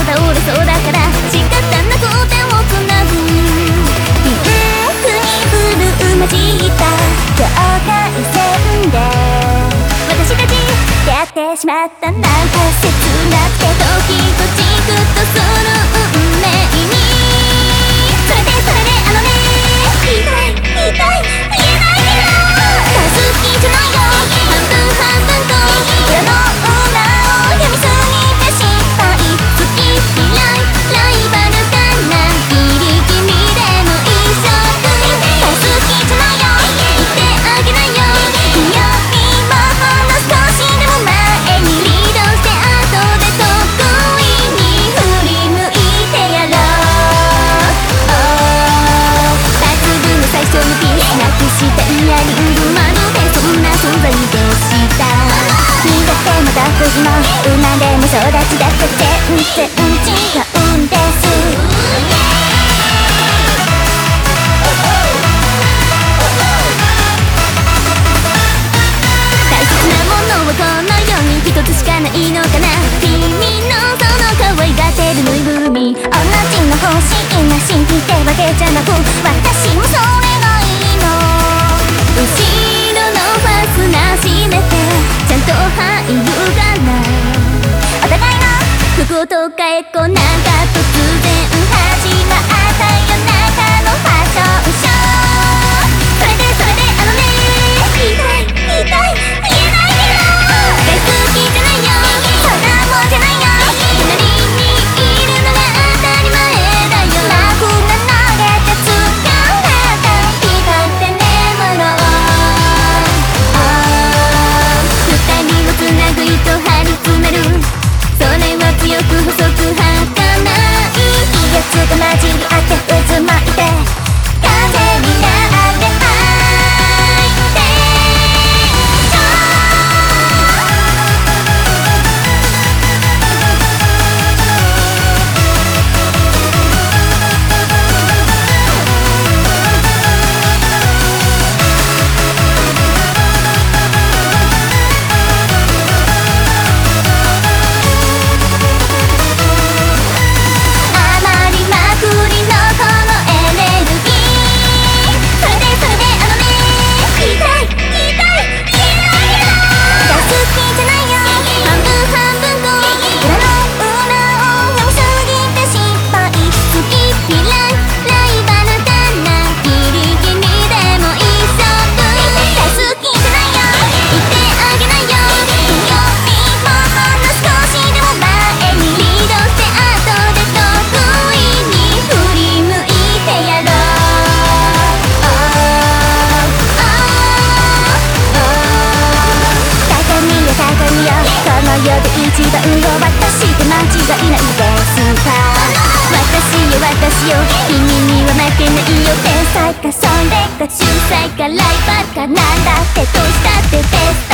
と倒れそうだから仕方なく手をつなぐ。ピンクにブルー混じった境界線で私たち出会ってしまった。なんか切なくて時とじくっとする運命に。それであのね、言いたい言えないけど大好きじゃないよ。半分半分と裏の裏を読みすぎて失敗。好き嫌いライバルかな、ギリギリでも一緒。大好きじゃないよ、言ってあげないよ。君よりもほんの少しでも前にリードして後で得意に振り向いてやろう。抜群の最初のピースなくしたイヤリング、まるでそんな存在でした。苦手また不も生まれも育ちだって全然違うんです。大切なものはこの世に一つしかないのかな。君のその可愛がってるぬいぐるみ、同じの欲しいな新規ってわけじゃなく、私もそれがいいの。後ろのファスナー閉めてちゃんと入るかな。お互いの服とかエコなんか突然始まった夜中のファッションショー。それであのね、言いたい言えないけど大好きじゃないよ、そんなもんじゃないよ。隣にいるのが当たり前だよ。ラフな投げて疲れた光って眠ろう。二人をつなぐ糸張り詰める、それは強く細く儚い。威圧が混じり合って渦巻いて風になってハイテンショ世で一番を私って間違いないですか。私よ君には負けないよ。天才かそれか秀才かライバルかなんだってどうしたってベスト